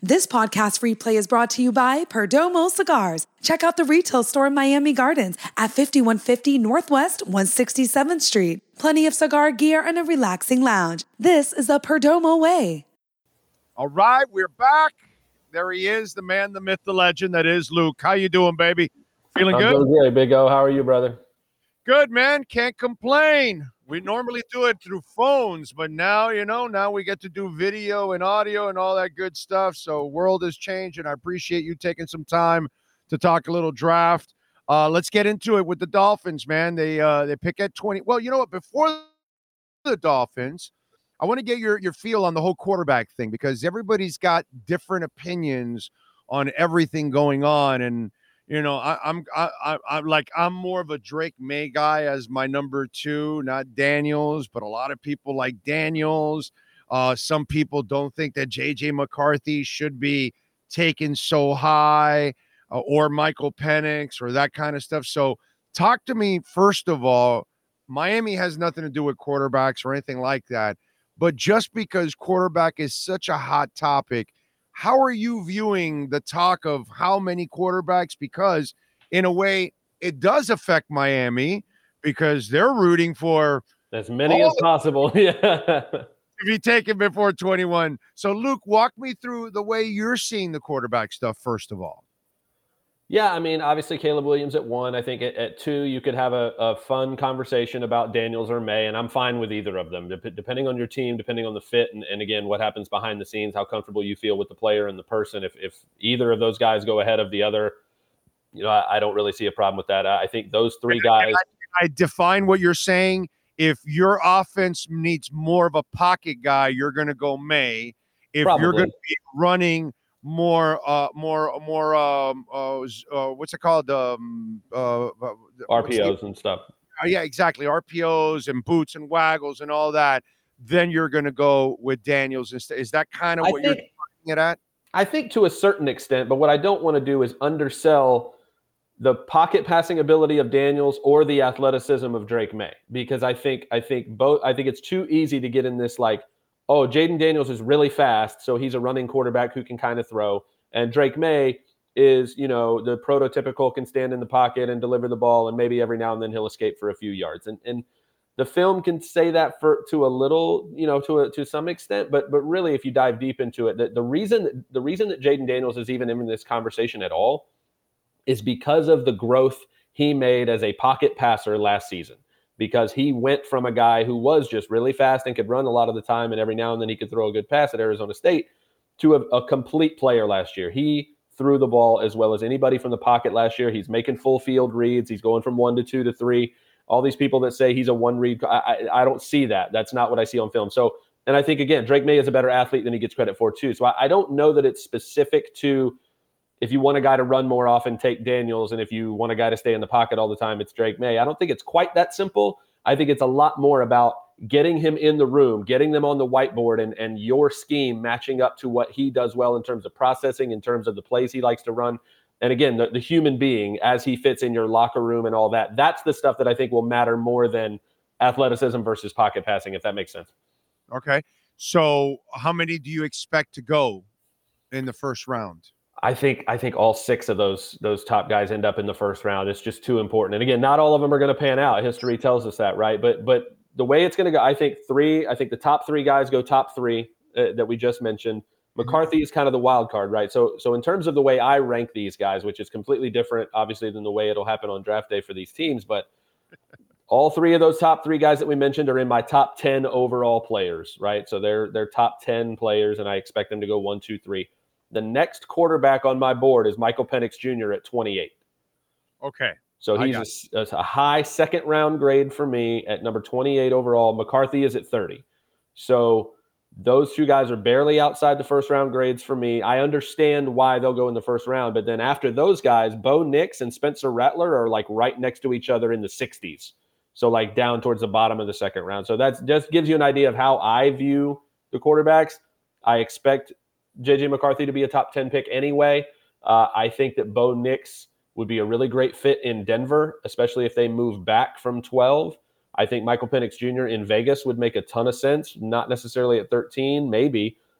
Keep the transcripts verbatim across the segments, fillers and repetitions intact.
This podcast replay is brought to you by Perdomo Cigars. Check out the retail store in Miami Gardens at fifty-one fifty Northwest one hundred sixty-seventh Street. Plenty of cigar gear and a relaxing lounge. This is the Perdomo way. All right, we're back. There he is, the man, the myth, the legend that is Luke. How you doing, baby? Feeling I'm good? doing great, Big O. How are you, brother? Good, man. Can't complain. We normally do it through phones, but now, you know, now we get to do video and audio and all that good stuff. So world has changed, and I appreciate you taking some time to talk a little draft. Uh, let's get into it with the Dolphins, man. They uh, they pick at twenty. Well, you know what? Before the Dolphins, I want to get your, your feel on the whole quarterback thing, because everybody's got different opinions on everything going on. And, you know, I, I'm I, I, I'm like I'm more of a Drake May guy as my number two, not Daniels, but a lot of people like Daniels. Uh, some people don't think that J J McCarthy should be taken so high, uh, or Michael Penix or that kind of stuff. So talk to me, first of all. Miami has nothing to do with quarterbacks or anything like that, but just because quarterback is such a hot topic, how are you viewing the talk of how many quarterbacks? Because in a way, it does affect Miami because they're rooting for as many as possible. Yeah. To be taken before twenty-one. So, Luke, walk me through the way you're seeing the quarterback stuff, first of all. Yeah, I mean, obviously Caleb Williams at one. I think at, at two, you could have a, a fun conversation about Daniels or May, and I'm fine with either of them, Dep- depending on your team, depending on the fit, and, and again, what happens behind the scenes, how comfortable you feel with the player and the person. If if either of those guys go ahead of the other, you know, I, I don't really see a problem with that. I, I think those three guys. I, I define what you're saying. If your offense needs more of a pocket guy, you're going to go May. If Probably. You're going to be running more, uh, more, more, um, uh, uh, what's it called? Um, uh, R P Os and stuff. Uh, yeah, exactly. R P Os and boots and waggles and all that. Then you're going to go with Daniels instead. Is that kind of I what think, you're looking it at? I think to a certain extent, but what I don't want to do is undersell the pocket passing ability of Daniels or the athleticism of Drake May, because I think, I think both, I think it's too easy to get in this, like, oh, Jaden Daniels is really fast, so he's a running quarterback who can kind of throw. And Drake May is, you know, the prototypical can stand in the pocket and deliver the ball, and maybe every now and then he'll escape for a few yards. And and the film can say that for to a little, you know, to a, to some extent, but but really, if you dive deep into it, the, the reason the reason that Jaden Daniels is even in this conversation at all is because of the growth he made as a pocket passer last season. Because he went from a guy who was just really fast and could run a lot of the time, and every now and then he could throw a good pass at Arizona State, to a, a complete player last year. He threw the ball as well as anybody from the pocket last year. He's making full field reads. He's going from one to two to three. All these people that say he's a one read, I, I, I don't see that. That's not what I see on film. So, and I think, again, Drake May is a better athlete than he gets credit for too. So I, I don't know that it's specific to, if you want a guy to run more often, take Daniels. And if you want a guy to stay in the pocket all the time, it's Drake May. I don't think it's quite that simple. I think it's a lot more about getting him in the room, getting them on the whiteboard, and, and your scheme matching up to what he does well in terms of processing, in terms of the plays he likes to run. And again, the, the human being as he fits in your locker room and all that, that's the stuff that I think will matter more than athleticism versus pocket passing, if that makes sense. Okay. So how many do you expect to go in the first round? I think I think all six of those those top guys end up in the first round. It's just too important. And again, not all of them are going to pan out. History tells us that, right? But but the way it's going to go, I think three. I think the top three guys go top three uh, that we just mentioned. McCarthy is kind of the wild card, right? So so in terms of the way I rank these guys, which is completely different, obviously, than the way it'll happen on draft day for these teams, but all three of those top three guys that we mentioned are in my top ten overall players, right? So they're they're top ten players, and I expect them to go one, two, three. The next quarterback on my board is Michael Penix Junior at twenty-eight. Okay. So he's a, a high second round grade for me at number twenty-eight overall. McCarthy is at thirty. So those two guys are barely outside the first round grades for me. I understand why they'll go in the first round, but then after those guys, Bo Nix and Spencer Rattler are like right next to each other in the sixties. So like down towards the bottom of the second round. So that just gives you an idea of how I view the quarterbacks. I expect J J McCarthy to be a top ten pick anyway. Uh, I think that Bo Nix would be a really great fit in Denver, especially if they move back from twelve. I think Michael Penix Junior in Vegas would make a ton of sense, not necessarily at thirteen, maybe.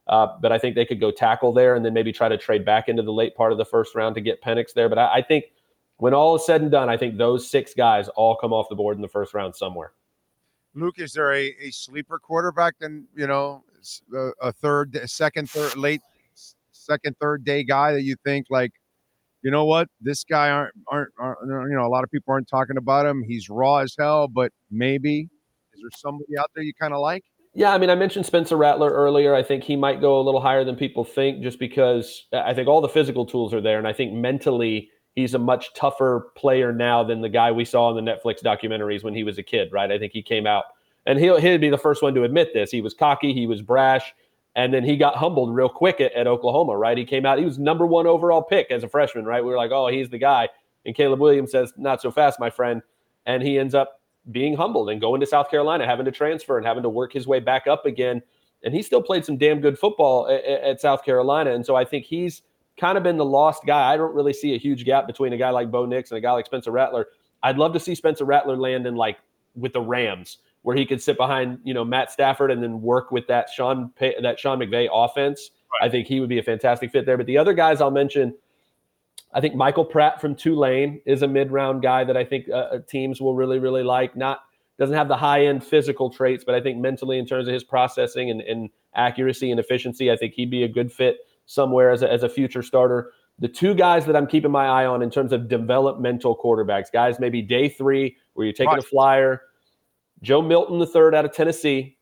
Uh, but I think they could go tackle there and then maybe try to trade back into the late part of the first round to get Penix there. But I, I think when all is said and done, I think those six guys all come off the board in the first round somewhere. Luke, is there a, a sleeper quarterback than, you know, a, a third, a second, third, late second, third day guy that you think like, you know what, this guy aren't, aren't, aren't, you know, a lot of people aren't talking about him. He's raw as hell, but maybe is there somebody out there you kind of like? Yeah, I mean, I mentioned Spencer Rattler earlier. I think he might go a little higher than people think just because I think all the physical tools are there. And I think mentally he's a much tougher player now than the guy we saw in the Netflix documentaries when he was a kid, right? I think he came out, and he'll, he'll be the first one to admit this. He was cocky, he was brash, and then he got humbled real quick at, at Oklahoma, right? He came out, he was number one overall pick as a freshman, right? We were like, oh, he's the guy. And Caleb Williams says, not so fast, my friend. And he ends up being humbled and going to South Carolina, having to transfer and having to work his way back up again. And he still played some damn good football at, at South Carolina. And so I think he's kind of been the lost guy. I don't really see a huge gap between a guy like Bo Nix and a guy like Spencer Rattler. I'd love to see Spencer Rattler land in like with the Rams, where he could sit behind, you know, Matt Stafford and then work with that Sean that Sean McVay offense. Right. I think he would be a fantastic fit there. But the other guys I'll mention, I think Michael Pratt from Tulane is a mid-round guy that I think uh, teams will really, really like. Not doesn't have the high-end physical traits, but I think mentally in terms of his processing and, and accuracy and efficiency, I think he'd be a good fit somewhere as a, as a future starter. The two guys that I'm keeping my eye on in terms of developmental quarterbacks, guys maybe day three where you're taking right. a flyer, Joe Milton the third out of Tennessee,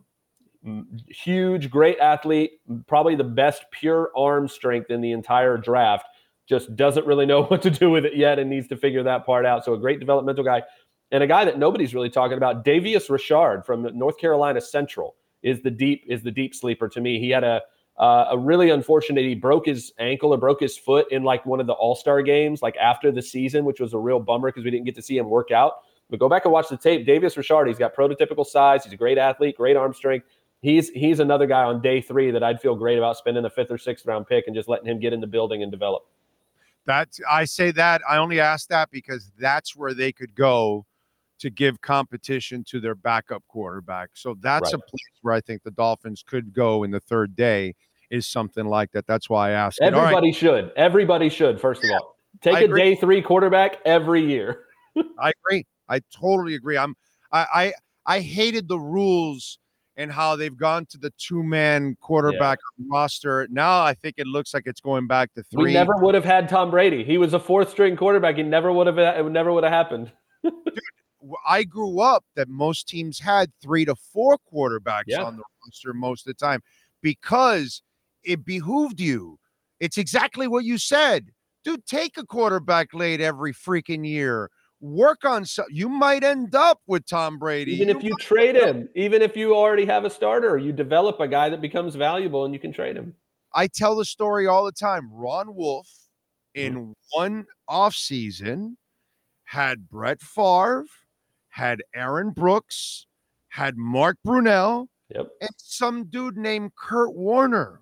huge, great athlete, probably the best pure arm strength in the entire draft. Just doesn't really know what to do with it yet and needs to figure that part out. So a great developmental guy. And a guy that nobody's really talking about, Davius Richard from North Carolina Central is the deep is the deep sleeper to me. He had a uh, a really unfortunate, he broke his ankle or broke his foot in like one of the All-Star games, like after the season, which was a real bummer because we didn't get to see him work out. But go back and watch the tape. Davius Richard, he's got prototypical size. He's a great athlete, great arm strength. He's he's another guy on day three that I'd feel great about spending a fifth or sixth round pick and just letting him get in the building and develop. That's I say that I only ask that because that's where they could go to give competition to their backup quarterback. So that's right. a place where I think the Dolphins could go in the third day is something like that. That's why I asked. Everybody right. should. Everybody should, first of all. Take I a agree. day three quarterback every year. I agree. I totally agree. I'm I, I I hated the rules and how they've gone to the two-man quarterback yeah. roster. Now I think it looks like it's going back to three. We never would have had Tom Brady. He was a fourth-string quarterback. He never would have. It never would have happened. Dude, I grew up that most teams had three to four quarterbacks yeah. on the roster most of the time because it behooved you. It's exactly what you said. Dude, take a quarterback late every freaking year. Work on some. You might end up with Tom Brady. Even you if you trade him, even if you already have a starter, you develop a guy that becomes valuable and you can trade him. I tell the story all the time. Ron Wolf, in mm-hmm. one offseason, had Brett Favre, had Aaron Brooks, had Mark Brunell, yep. and some dude named Kurt Warner.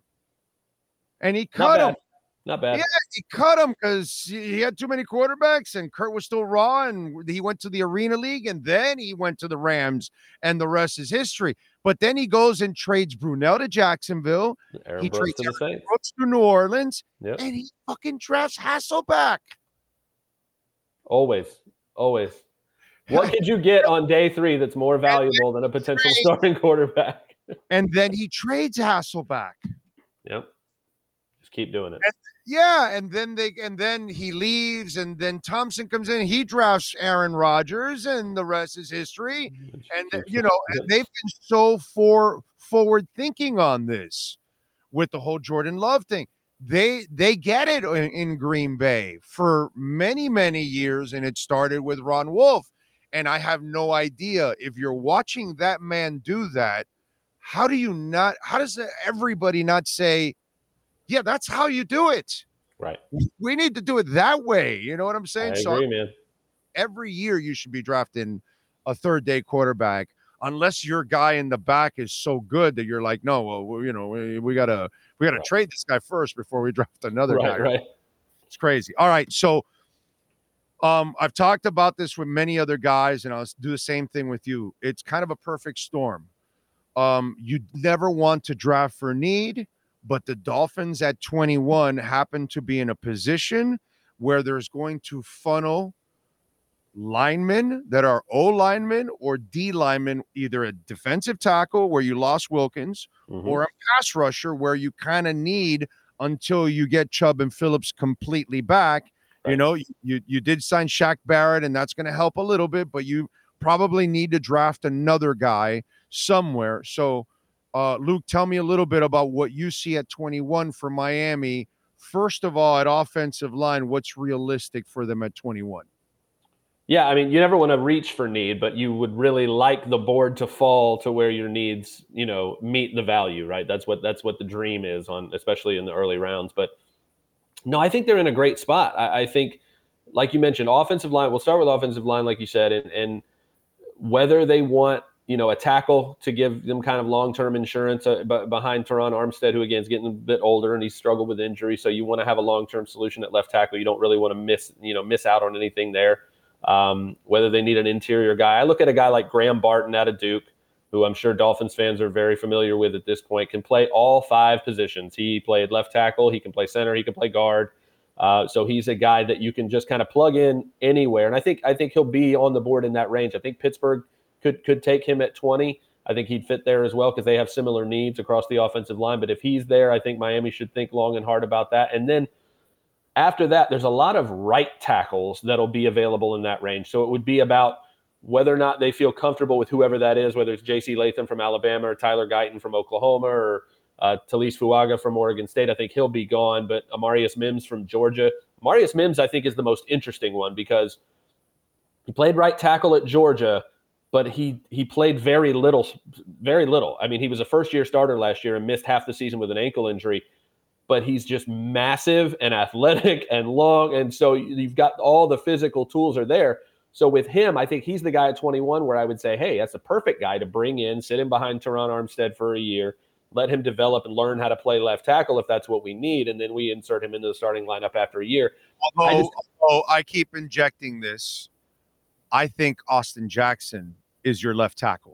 And he cut him. Not bad. Yeah, he cut him because he had too many quarterbacks and Kurt was still raw and he went to the Arena League and then he went to the Rams and the rest is history. But then he goes and trades Brunell to Jacksonville. Aaron he Brooks trades to, Aaron Brooks to New Orleans yep. and he fucking drafts Hasselbeck. Always, always. What did you get on day three that's more valuable than a potential trades. starting quarterback? And then he trades Hasselbeck. Yep. Just keep doing it. And, yeah, and then they and then he leaves, and then Thompson comes in. He drafts Aaron Rodgers, and the rest is history. And you know, and they've been so for forward thinking on this with the whole Jordan Love thing. They they get it in, in Green Bay for many many years, and it started with Ron Wolf. And I have no idea if you're watching that man do that. How do you not? How does everybody not say? Yeah, that's how you do it. Right. We need to do it that way. You know what I'm saying? I agree, so man. Every year you should be drafting a third day quarterback, unless your guy in the back is so good that you're like, no, well, you know, we, we gotta we gotta right. trade this guy first before we draft another right, guy. Right. It's crazy. All right, so um, I've talked about this with many other guys, and I'll do the same thing with you. It's kind of a perfect storm. Um, you never want to draft for need. but the Dolphins at twenty-one happen to be in a position where there's going to funnel linemen that are O linemen or D linemen, either a defensive tackle where you lost Wilkins mm-hmm. or a pass rusher where you kind of need until you get Chubb and Phillips completely back. Right. You know, you, you did sign Shaq Barrett, and that's going to help a little bit, but you probably need to draft another guy somewhere. So, uh, Luke, tell me a little bit about what you see at twenty-one for Miami. First of all, at offensive line, what's realistic for them at twenty-one? Yeah, I mean, you never want to reach for need, but you would really like the board to fall to where your needs, you know, meet the value, right? That's what that's what the dream is on, especially in the early rounds. But no, I think they're in a great spot. I, I think, like you mentioned, offensive line. We'll start with offensive line, like you said, and, and whether they want, you know, a tackle to give them kind of long-term insurance uh, b- behind Teron Armstead, who again is getting a bit older and he's struggled with injury. So you want to have a long-term solution at left tackle. You don't really want to miss, you know, miss out on anything there. Um, whether they need an interior guy. I look at a guy like Graham Barton out of Duke, who I'm sure Dolphins fans are very familiar with at this point, can play all five positions. He played left tackle, he can play center, he can play guard. Uh, so he's a guy that you can just kind of plug in anywhere. And I think I think he'll be on the board in that range. I think Pittsburgh could could take him at twenty. I think he'd fit there as well because they have similar needs across the offensive line. But if he's there, I think Miami should think long and hard about that. And then after that, there's a lot of right tackles that'll be available in that range. So it would be about whether or not they feel comfortable with whoever that is, whether it's J C Latham from Alabama or Tyler Guyton from Oklahoma or uh, Talise Fuaga from Oregon State. I think he'll be gone. But Amarius Mims from Georgia. Amarius Mims, I think, is the most interesting one because he played right tackle at Georgia, but he he played very little, very little. I mean, he was a first-year starter last year and missed half the season with an ankle injury. But he's just massive and athletic and long. And so you've got all the physical tools are there. So with him, I think he's the guy at twenty-one where I would say, hey, that's the perfect guy to bring in, sit him behind Teron Armstead for a year, let him develop and learn how to play left tackle if that's what we need. And then we insert him into the starting lineup after a year. Although I, just, although I keep injecting this, I think Austin Jackson is your left tackle.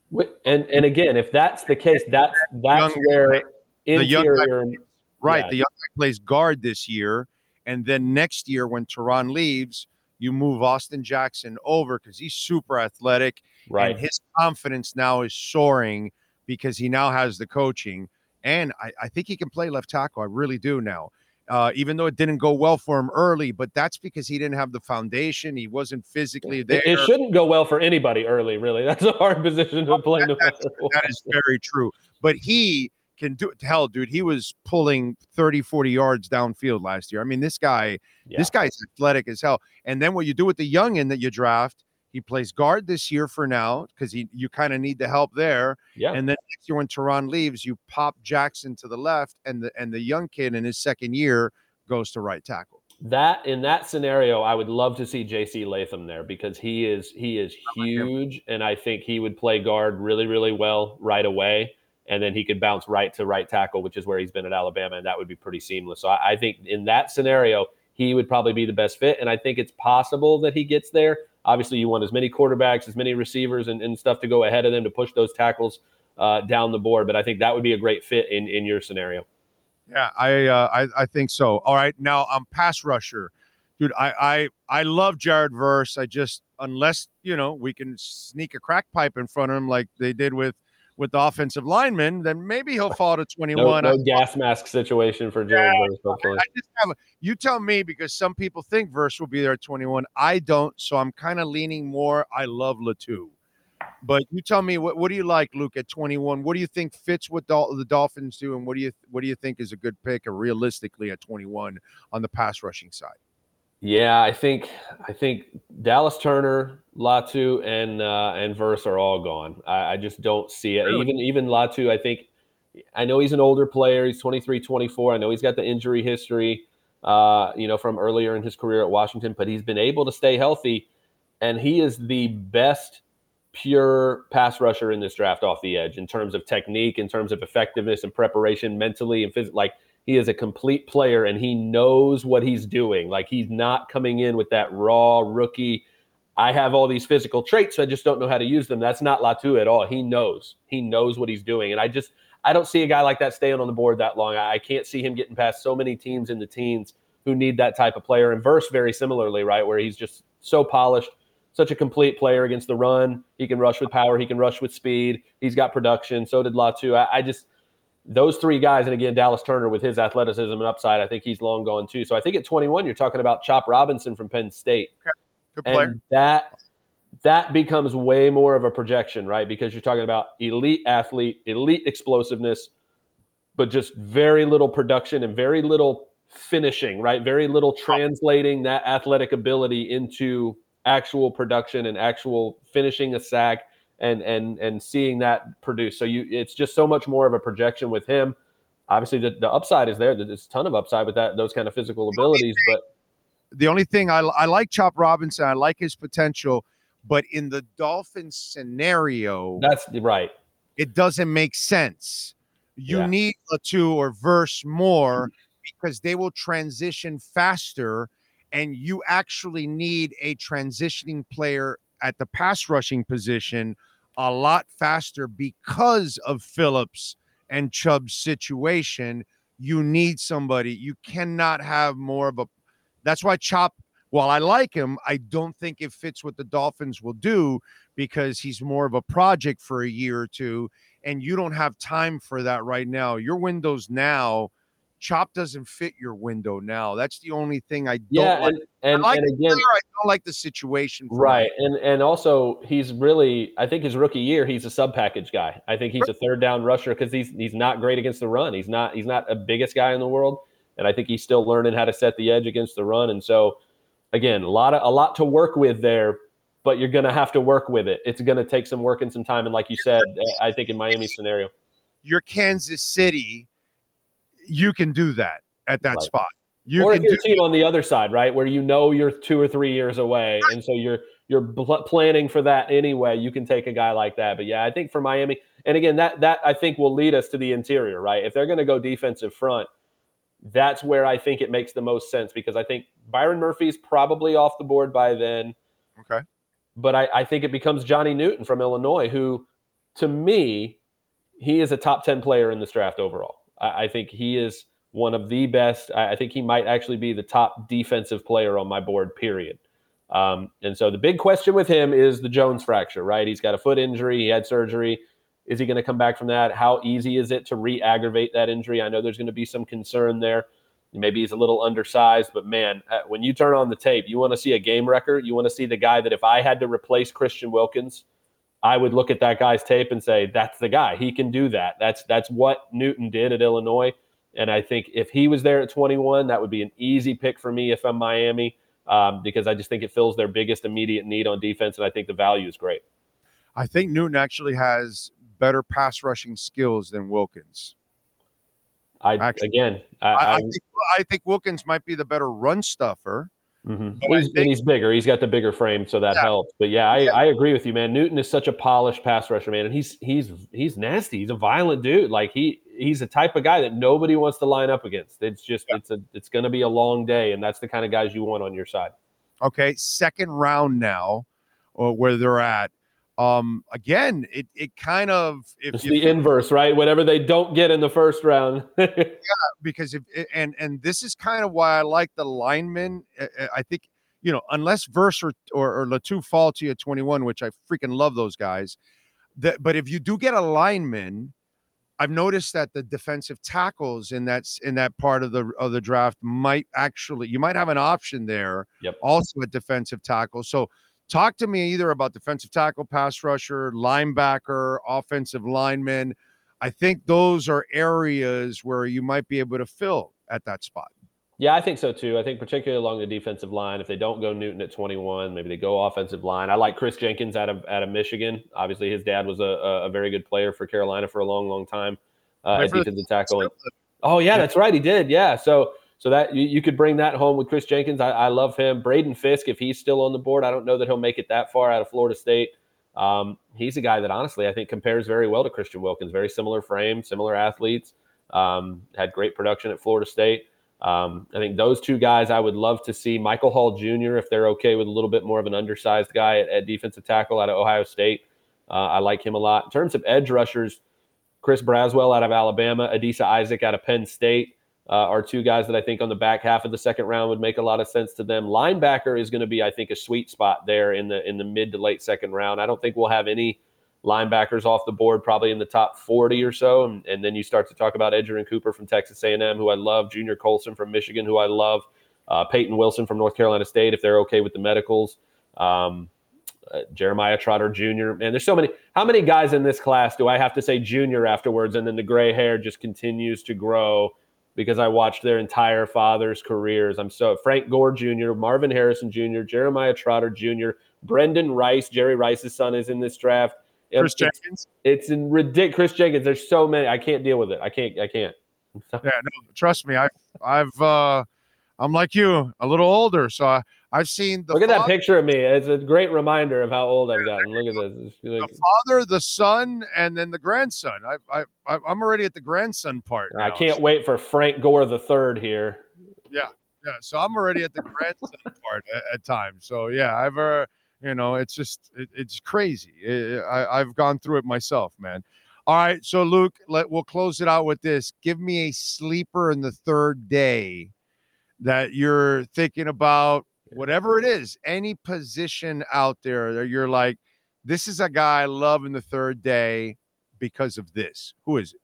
And and again, if that's the case, that's, that's young, where the interior young Right. Yeah. The young guy plays guard this year. And then next year when Teron leaves, you move Austin Jackson over because he's super athletic. Right. And his confidence now is soaring because he now has the coaching. And I, I think he can play left tackle. I really do now. Uh, even though it didn't go well for him early, but that's because he didn't have the foundation. He wasn't physically there. It, it shouldn't go well for anybody early, really. That's a hard position to play. That, that's, that is very true. But he can do it. Hell, dude, he was pulling thirty, forty yards downfield last year. I mean, this guy, yeah. this guy's athletic as hell. And then what you do with the youngin that you draft, he plays guard this year for now because he you kind of need the help there. Yeah. And then next year when Teron leaves, you pop Jackson to the left, and the and the young kid in his second year goes to right tackle. That in that scenario, I would love to see J C Latham there because he is he is huge, and I think he would play guard really, really well right away. And then he could bounce right to right tackle, which is where he's been at Alabama, and that would be pretty seamless. So I, I think in that scenario, he would probably be the best fit, and I think it's possible that he gets there. Obviously, you want as many quarterbacks, as many receivers and, and stuff to go ahead of them to push those tackles uh, down the board, but I think that would be a great fit in, in your scenario. Yeah, I, uh, I I think so. All right, now I'm pass rusher. Dude, I, I, I love Jared Verse. I just, unless, you know, we can sneak a crack pipe in front of him like they did with with the offensive lineman, then maybe he'll fall to twenty-one. No, no gas mask situation for Jared yeah, Verse, hopefully. I just have a, you tell me, because some people think Verse will be there at twenty-one. I don't, so I'm kind of leaning more. I love Latu. But you tell me, what, what do you like, Luke, at twenty-one? What do you think fits what Dol- the Dolphins do, and what do you what do you think is a good pick, or realistically at twenty-one on the pass rushing side? Yeah, I think I think Dallas Turner, Latu, and uh, and Verse are all gone. I, I just don't see it. Really? Even even Latu, I think I know he's an older player. He's twenty-three, twenty-four. I know he's got the injury history, uh, you know, from earlier in his career at Washington, but he's been able to stay healthy, and he is the best pure pass rusher in this draft off the edge in terms of technique, in terms of effectiveness and preparation mentally and physically. Like, he is a complete player, and he knows what he's doing. Like, he's not coming in with that raw rookie, I have all these physical traits, so I just don't know how to use them. That's not Latu at all. He knows. He knows what he's doing. And I just I don't see a guy like that staying on the board that long. I, I can't see him getting past so many teams in the teens who need that type of player. And Verse very similarly, right, where he's just so polished, such a complete player against the run. He can rush with power. He can rush with speed. He's got production. So did Latu. I, I just – those three guys, and again, Dallas Turner with his athleticism and upside, I think he's long gone too. So I think at twenty-one, you're talking about Chop Robinson from Penn State. Okay. Good player. And that that becomes way more of a projection, right? Because you're talking about elite athlete, elite explosiveness, but just very little production and very little finishing, right? Very little translating that athletic ability into actual production and actual finishing a sack and and and seeing that produce. So you it's just so much more of a projection with him. Obviously, the, the upside is there. There's a ton of upside with that those kind of physical abilities, but the only thing I, I like Chop Robinson, I like his potential, but in the Dolphins scenario, that's right. It doesn't make sense. You yeah. need Latu or Verse more because they will transition faster, and you actually need a transitioning player at the pass rushing position a lot faster because of Phillips and Chubb's situation. You need somebody. You cannot have more of a That's why Chop, while I like him, I don't think it fits what the Dolphins will do because he's more of a project for a year or two, and you don't have time for that right now. Your window's now. Chop doesn't fit your window now. That's the only thing I don't yeah, like. And, and, I like and again, player, I don't like the situation. Right. And and also he's really, I think his rookie year, he's a sub package guy. I think he's a third down rusher because he's he's not great against the run. He's not he's not a biggest guy in the world. And I think he's still learning how to set the edge against the run. And so again, a lot of a lot to work with there, but you're gonna have to work with it. It's gonna take some work and some time. And like you said, I think in Miami's scenario. You're Kansas City. You can do that at that right. spot. You or can if you're do- a team on the other side, right, where you know you're two or three years away, and so you're you're bl- planning for that anyway. You can take a guy like that. But yeah, I think for Miami, and again, that that I think will lead us to the interior, right? If they're going to go defensive front, that's where I think it makes the most sense because I think Byron Murphy's probably off the board by then. Okay, but I, I think it becomes Johnny Newton from Illinois, who, to me, he is a top ten player in this draft overall. I, I think he is one of the best. I, I think he might actually be the top defensive player on my board, period. Um, and so the big question with him is the Jones fracture, right? He's got a foot injury. He had surgery. Is he going to come back from that? How easy is it to re-aggravate that injury? I know there's going to be some concern there. Maybe he's a little undersized, but man, when you turn on the tape, you want to see a game record. You want to see the guy that if I had to replace Christian Wilkins, I would look at that guy's tape and say, that's the guy. He can do that. That's that's what Newton did at Illinois. And I think if he was there at twenty-one, that would be an easy pick for me if I'm Miami, um, because I just think it fills their biggest immediate need on defense, and I think the value is great. I think Newton actually has better pass rushing skills than Wilkins. I actually, again, I, I, I, I, think, I think Wilkins might be the better run stuffer. Mm-hmm. Well, he's, think, and he's bigger. He's got the bigger frame, so that yeah. helps. But yeah, I, yeah, I agree with you, man. Newton is such a polished pass rusher, man, and he's he's he's nasty. He's a violent dude. Like he he's the type of guy that nobody wants to line up against. It's just yeah. it's a it's going to be a long day, and that's the kind of guys you want on your side. Okay, second round now, or where they're at. Um, again, it it kind of if it's you the think, inverse, right? Whatever they don't get in the first round. yeah, because if and and this is kind of why I like the linemen. I think. You know, unless Verse or, or, or Latu fall to you at twenty-one, which I freaking love those guys. That, but if you do get a lineman, I've noticed that the defensive tackles in that in that part of the of the draft might actually you might have an option there. Yep. Also a defensive tackle. So talk to me either about defensive tackle, pass rusher, linebacker, offensive lineman. I think those are areas where you might be able to fill at that spot. Yeah, I think so too. I think particularly along the defensive line, if they don't go Newton at twenty-one, maybe they go offensive line. I like Chris Jenkins out of out of Michigan. Obviously, his dad was a, a very good player for Carolina for a long, long time uh, as defensive tackle. And, oh yeah, that's right, he did. Yeah, so so that you, you could bring that home with Chris Jenkins. I, I love him. Braden Fisk, if he's still on the board, I don't know that he'll make it that far out of Florida State. Um, he's a guy that honestly I think compares very well to Christian Wilkins. Very similar frame, similar athletes. Um, had great production at Florida State. Um, I think those two guys I would love to see. Michael Hall Junior, if they're okay with a little bit more of an undersized guy at, at defensive tackle out of Ohio State. Uh, I like him a lot. In terms of edge rushers, Chris Braswell out of Alabama, Adisa Isaac out of Penn State uh, are two guys that I think on the back half of the second round would make a lot of sense to them. Linebacker is going to be, I think, a sweet spot there in the in the mid to late second round. I don't think we'll have any linebackers off the board, probably in the top forty or so. And, and then you start to talk about Edgerrin Cooper from Texas A and M, who I love, Junior Colson from Michigan, who I love, uh, Peyton Wilson from North Carolina State, if they're okay with the medicals, um, uh, Jeremiah Trotter Junior Man, there's so many. How many guys in this class do I have to say junior afterwards, and then the gray hair just continues to grow because I watched their entire father's careers? I'm so Frank Gore Junior, Marvin Harrison Junior, Jeremiah Trotter Junior, Brendan Rice, Jerry Rice's son, is in this draft. Chris it's, Jenkins. It's in ridiculous. Chris Jenkins. There's so many. I can't deal with it. I can't. I can't. Yeah, no, trust me. I, I've, uh, I'm like you, a little older, so I, I've seen the. Look at father, that picture of me. It's a great reminder of how old I've gotten. Look at this. Like, the father, the son, and then the grandson. I, I, I'm already at the grandson part. I now, can't so. wait for Frank Gore the third here. Yeah, yeah. So I'm already at the grandson part at, at times. So yeah, I've. Uh, You know, it's just, it, it's crazy. It, I, I've gone through it myself, man. All right. So, Luke, let, we'll close it out with this. Give me a sleeper in the third day that you're thinking about, whatever it is, any position out there that you're like, this is a guy I love in the third day because of this. Who is it?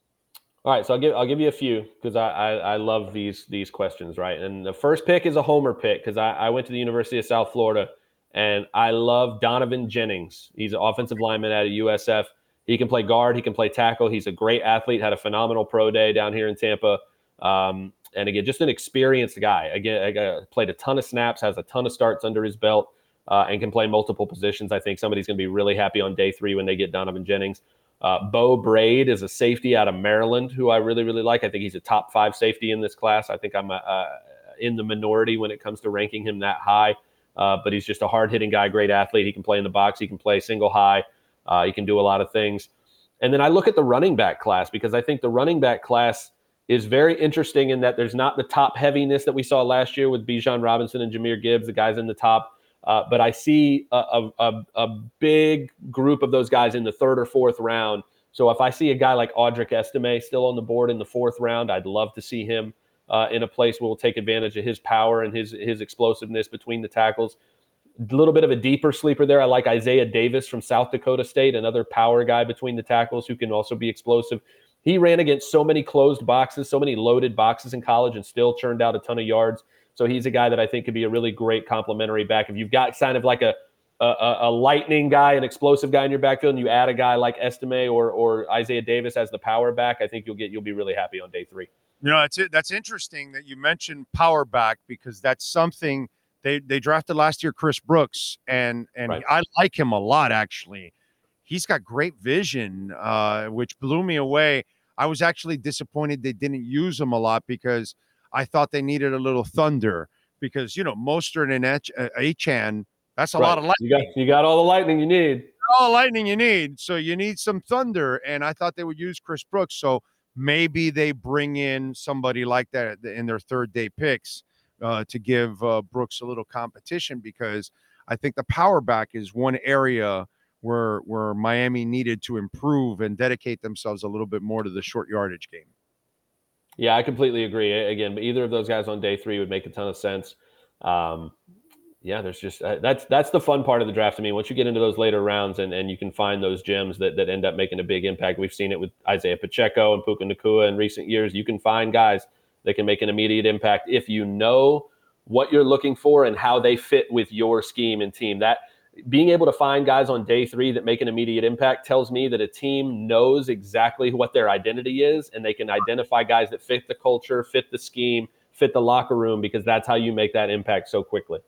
All right, so I'll give I'll give you a few because I, I I love these these questions, right? And the first pick is a homer pick because I, I went to the University of South Florida. And I love Donovan Jennings. He's an offensive lineman at U S F. He can play guard. He can play tackle. He's a great athlete, had a phenomenal pro day down here in Tampa. Um, and, again, just an experienced guy. Again, uh, played a ton of snaps, has a ton of starts under his belt, uh, and can play multiple positions. I think somebody's going to be really happy on day three when they get Donovan Jennings. Uh, Bo Braid is a safety out of Maryland who I really, really like. I think he's a top five safety in this class. I think I'm uh, in the minority when it comes to ranking him that high. Uh, but he's just a hard-hitting guy, great athlete. He can play in the box. He can play single high. Uh, he can do a lot of things. And then I look at the running back class because I think the running back class is very interesting in that there's not the top heaviness that we saw last year with Bijan Robinson and Jahmyr Gibbs, the guys in the top. Uh, but I see a, a, a big group of those guys in the third or fourth round. So if I see a guy like Audric Estime still on the board in the fourth round, I'd love to see him Uh, in a place where we'll take advantage of his power and his his explosiveness between the tackles. A little bit of a deeper sleeper there. I like Isaiah Davis from South Dakota State, another power guy between the tackles who can also be explosive. He ran against so many closed boxes, so many loaded boxes in college and still churned out a ton of yards. So he's a guy that I think could be a really great complementary back. If you've got kind of like a a, a lightning guy, an explosive guy in your backfield, and you add a guy like Estime or or Isaiah Davis as the power back, I think you'll get you'll be really happy on day three. You know, that's it. That's interesting that you mentioned power back because that's something they they drafted last year, Chris Brooks, and and right. I like him a lot actually. He's got great vision, uh, which blew me away. I was actually disappointed they didn't use him a lot because I thought they needed a little thunder because you know Mostert and Achane, that's a right. lot of lightning. You got you got all the lightning you need. All the lightning you need, so you need some thunder, and I thought they would use Chris Brooks. So maybe they bring in somebody like that in their third day picks uh, to give uh, Brooks a little competition because I think the power back is one area where where Miami needed to improve and dedicate themselves a little bit more to the short yardage game. Yeah, I completely agree. Again, but either of those guys on day three would make a ton of sense. Um, yeah, there's just uh, that's that's the fun part of the draft to me. Once you get into those later rounds and, and you can find those gems that, that end up making a big impact. We've seen it with Isaiah Pacheco and Puka Nacua in recent years. You can find guys that can make an immediate impact if you know what you're looking for and how they fit with your scheme and team. That being able to find guys on day three that make an immediate impact tells me that a team knows exactly what their identity is and they can identify guys that fit the culture, fit the scheme, fit the locker room, because that's how you make that impact so quickly.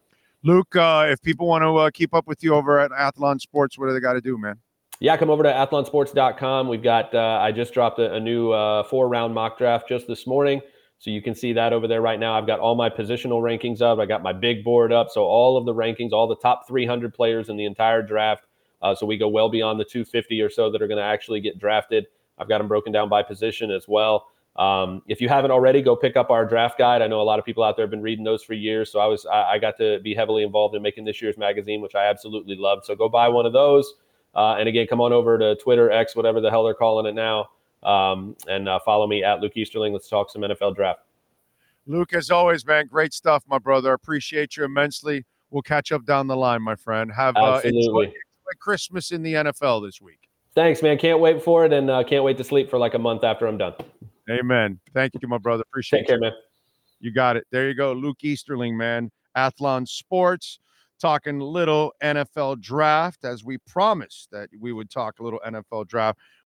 Luke, uh, if people want to uh, keep up with you over at Athlon Sports, what do they got to do, man? Yeah, come over to athlon sports dot com. We've got, uh, I just dropped a, a new uh, four-round mock draft just this morning, so you can see that over there right now. I've got all my positional rankings up. I got my big board up, so all of the rankings, all the top three hundred players in the entire draft. Uh, so we go well beyond the two fifty or so that are going to actually get drafted. I've got them broken down by position as well. Um, if you haven't already, go pick up our draft guide. I know a lot of people out there have been reading those for years. So I was, I, I got to be heavily involved in making this year's magazine, which I absolutely loved. So go buy one of those. Uh, and again, come on over to Twitter, X, whatever the hell they're calling it now, um, and uh, follow me at Luke Easterling. Let's talk some N F L draft. Luke, as always, man, great stuff, my brother. Appreciate you immensely. We'll catch up down the line, my friend. Have uh, enjoy, enjoy Christmas in the N F L this week. Thanks, man. Can't wait for it, and uh, can't wait to sleep for like a month after I'm done. Amen. Thank you, my brother. Appreciate it. Take care, man. You got it. There you go. Luke Easterling, man. Athlon Sports, talking little N F L draft, as we promised that we would talk a little N F L draft.